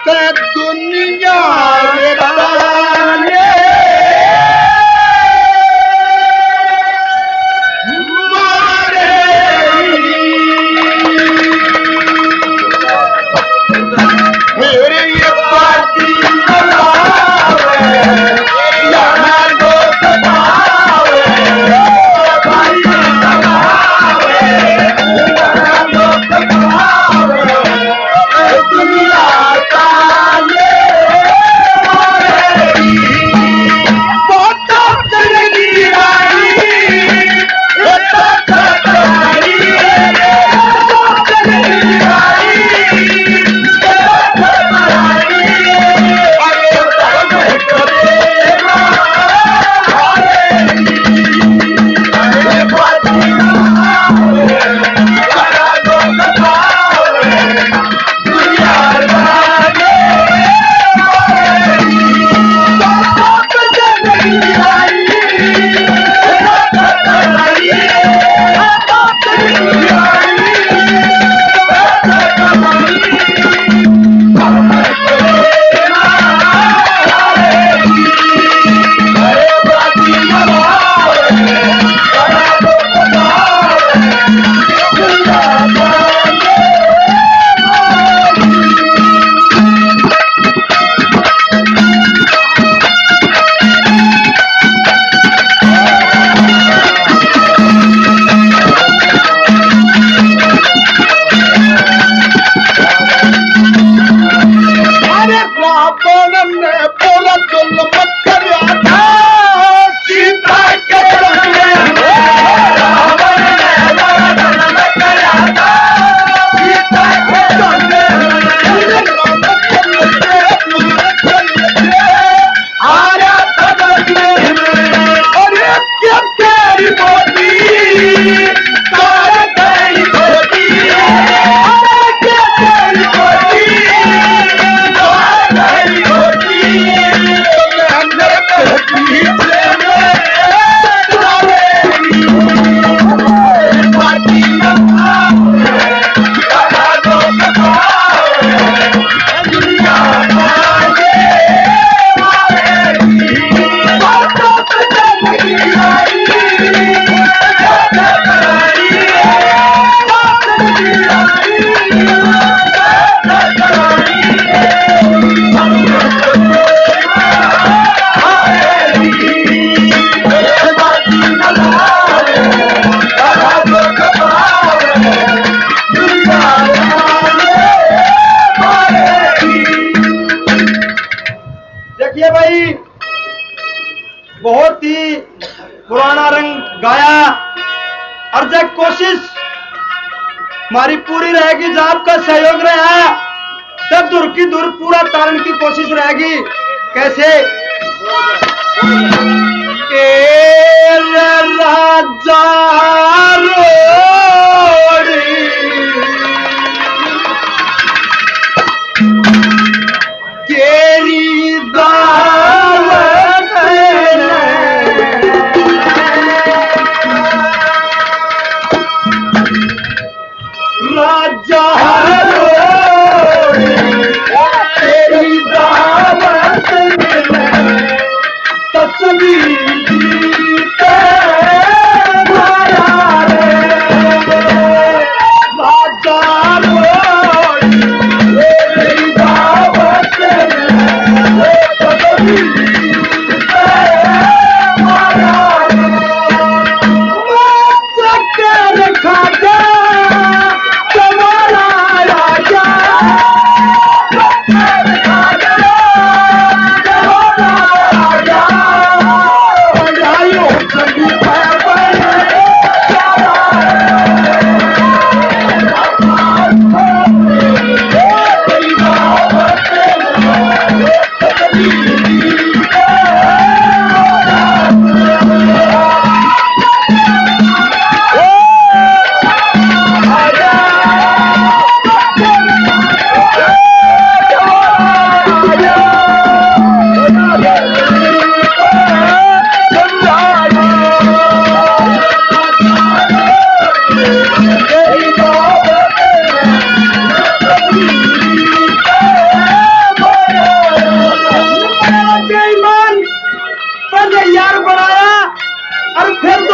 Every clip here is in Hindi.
दुनिया बहुत ही पुराना रंग गाया और जब कोशिश हमारी पूरी रहेगी, जब आपका सहयोग रहा तब दूर की दूर पूरा तारण की कोशिश रहेगी। कैसे राजा तेरी दावत राजा तेरी दावत तस्वीर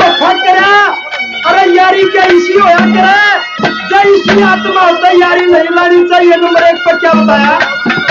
धोखा करा। अरे यारी क्या इसी होया करे, जब इसी आत्मा होता यारी नहीं लानी चाहिए। नंबर 1 पर क्या बताया?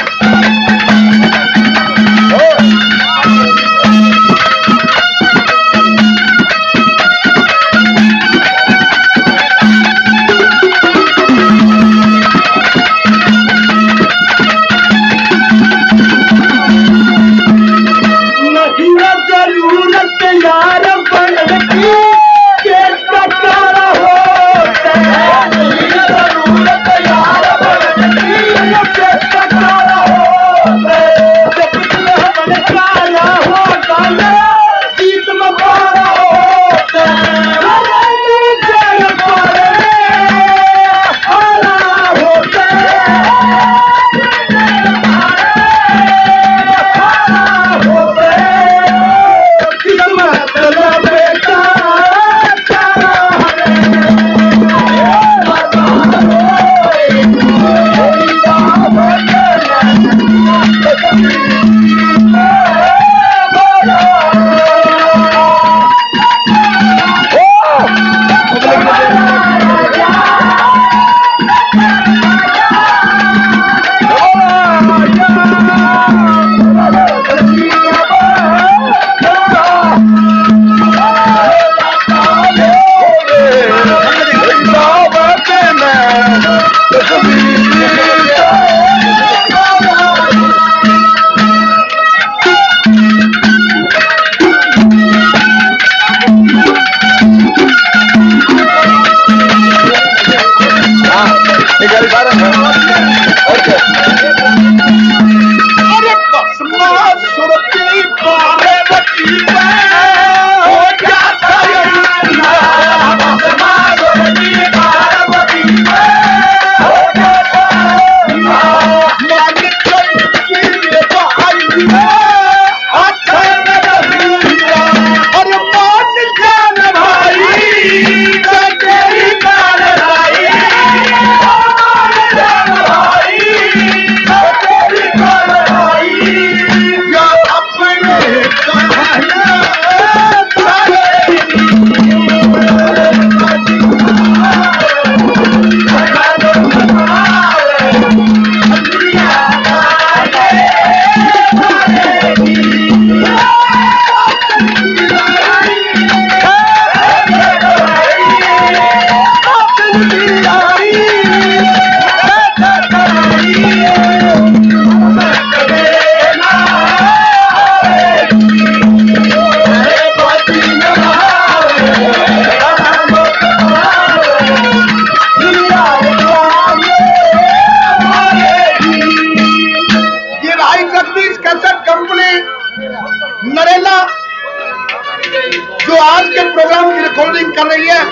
कर रही है।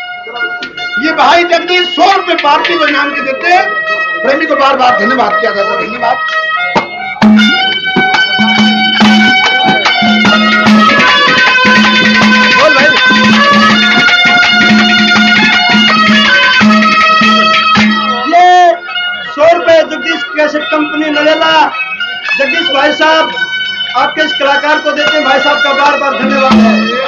ये भाई जगदीश 100 रुपए पार्टी को इनाम के देते हैं। प्रेमी को बार बार धन्यवाद किया जाता है। धन्यवाद। ये 100 रुपए जगदीश कैसेट कंपनी नरेला जगदीश भाई साहब आपके इस कलाकार को देते हैं। भाई साहब का बार बार धन्यवाद है।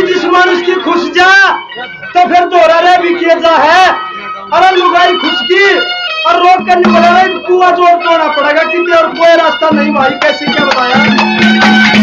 जिस मानुष की खुश जा तो फिर दोहरा रे भी किए जा है। अरे लुगाई खुश की और रोक करने वाला कुआ जोर तोड़ना पड़ेगा कि और कोई रास्ता नहीं भाई, कैसे क्या बताया।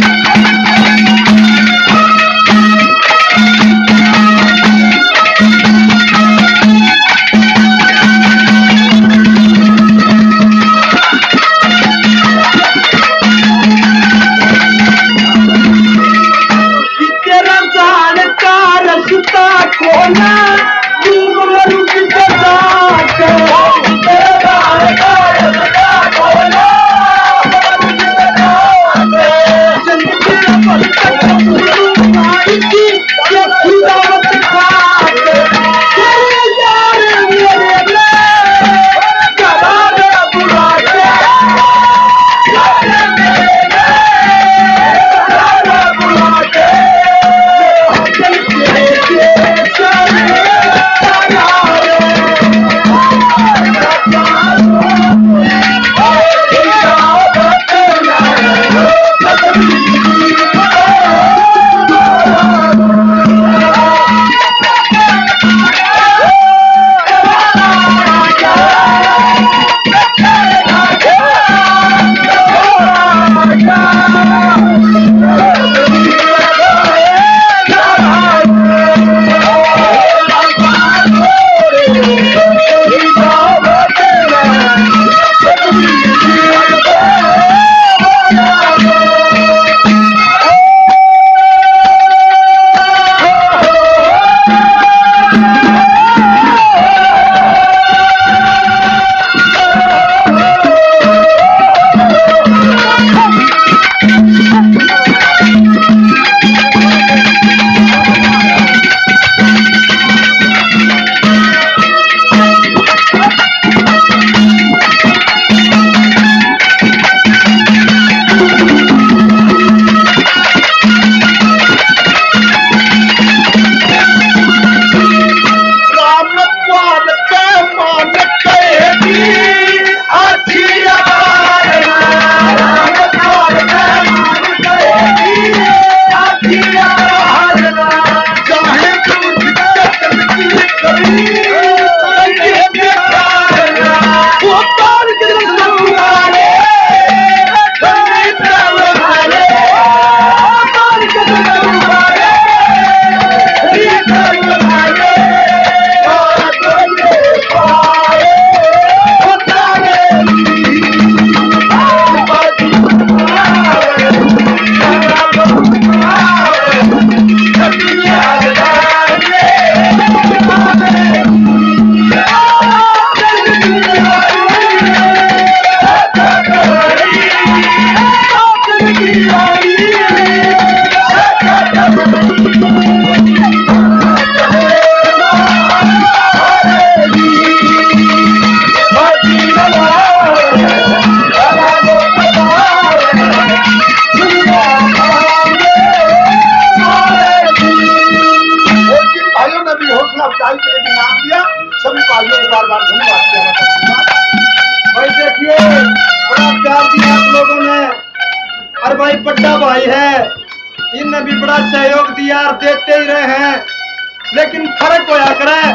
भाई बड़ा भाई है, इनने भी बड़ा सहयोग दिया और देते ही रहे हैं, लेकिन फर्क होया करे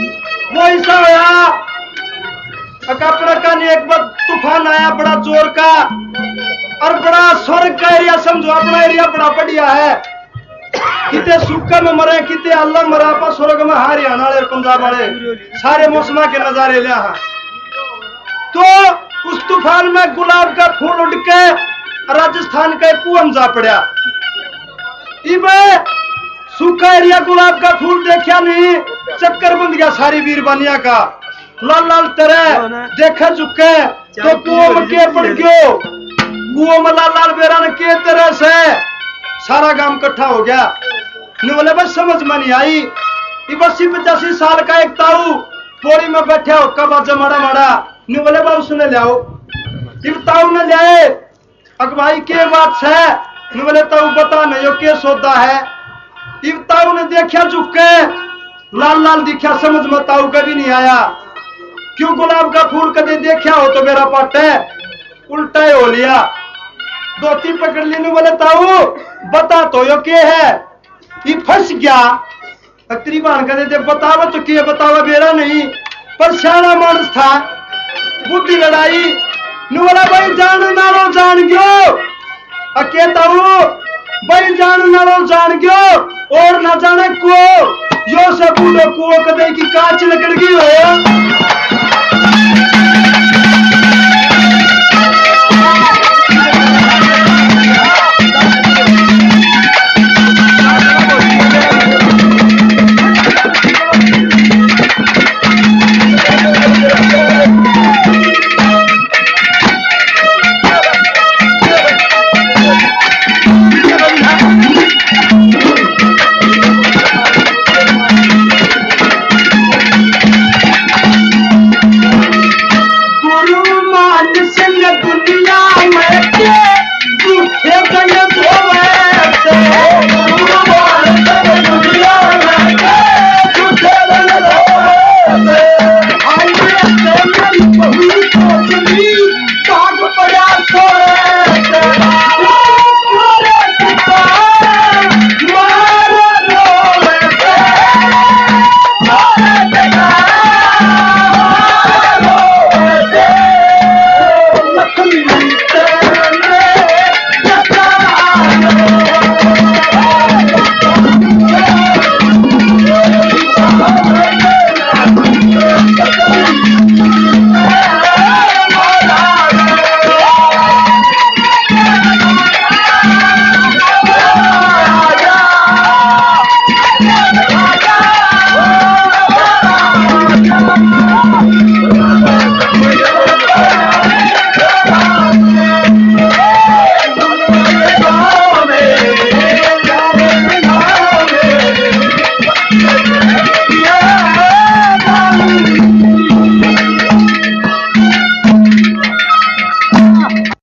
वो ऐसा होया अकापड़ा ने एक बार तूफान आया बड़ा जोर का और बड़ा स्वर्ग का एरिया समझो, अपना एरिया बड़ा बढ़िया है, किते सूखे में मरे किते अल्लाह मरा पा स्वर्ग में हरियाणा वाले पंजाब वाले सारे मौसम के नजारे लिया है। तो उस तूफान में गुलाब का फूल उड़ के राजस्थान का कुआं जा पड़ा, इबे सूखा एरिया गुलाब का फूल देखा नहीं, चक्कर बंद गया सारी वीरबानिया का, लाल लाल तरह देखा चुके तो कुओं में के पड़ गयो, कुओं में लाल लाल बेरान के तरह से सारा गांव इकट्ठा हो गया। ने बोले बस समझ में नहीं आई, बस 85 साल का एक ताऊ पौड़ी में बैठे हो कब आज माड़ा माड़ा, ने बोले बा उसने ले आओ, ताऊ ने ले अक भाई के बात है, ने बोले ताऊ बता नहीं हो के सौदा है, ताऊ ने देखा चुके लाल लाल दिखा, समझ में ताऊ कभी नहीं आया, क्यों गुलाब का फूल कभी देखा हो तो मेरा पट है, उल्टा ही हो लिया, धोती पकड़ ली, ने बोले ताऊ बता तो यो के है, ये फंस गया। तेरी बहन कहते थे बतावा तो क्या बतावा बेरा नहीं, पर सियाना मानस था, बुद्धि लड़ाई नु बोला भाई जान नालो जान गयो, अकेता हूँ भाई जान नालो जान गयो और ना जाने को यो से बूढ़ो कुओं कदे की कांच लकड़ गई हो।